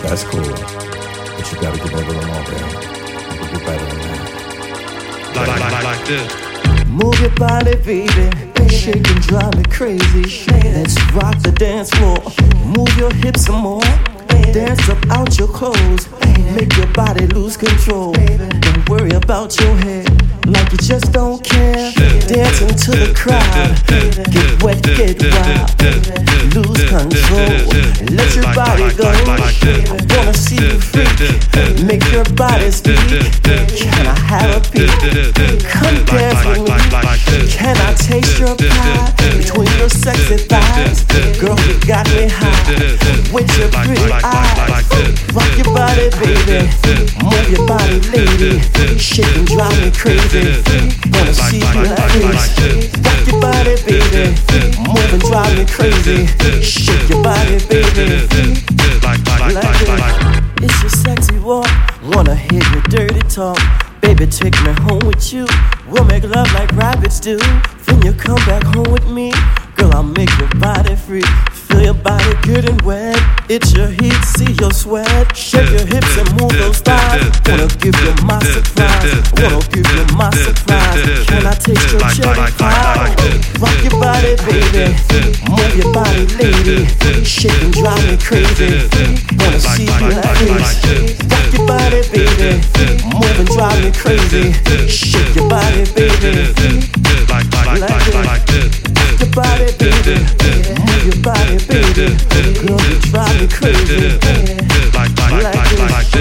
That's cool. But you gotta give me a little more, baby. You can do better than that. Like this. Move your body, baby. Shake and drive me crazy. Let's rock the dance floor. Move your hips some more. Dance up out your clothes. Make your body lose control. Don't worry about your head, like you just don't care. Dancing to the crowd. Get wet, get wild. Lose control. Let your body go. I wanna see you freak. Make your body speak. Can I have a peek? Come dance with me. Can I taste your pie between your sexy thighs? Girl, you got me high with your pretty eyes. Rock your body, baby. Move your body, lady. Shake and drive me crazy. Wanna see you like this. Rock your body, baby. Move and drive me crazy. Shake your body, baby. Like this. It's your sexy walk. Wanna hear your dirty talk. Baby, take me home with you. We'll make love like rabbits do. Then you come back home with me. Girl, I'll make your body free. Feel your body good and wet. It's your heat, see your sweat. Shake your hips and move those thighs. Wanna give you my surprise. Wanna give you my surprise. Can I taste your cherry pie? Rock your body, baby. Move your body, lady. Shake and drive me crazy. Wanna see you like this. Rock your body, baby. Move and drive me crazy. Shake your body, baby. Like this. Rock your body, baby. Move your body, baby. Girl, you drive me crazy. Like this. I like your eyes.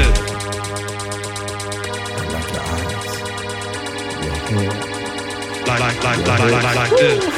Your hair. Like this.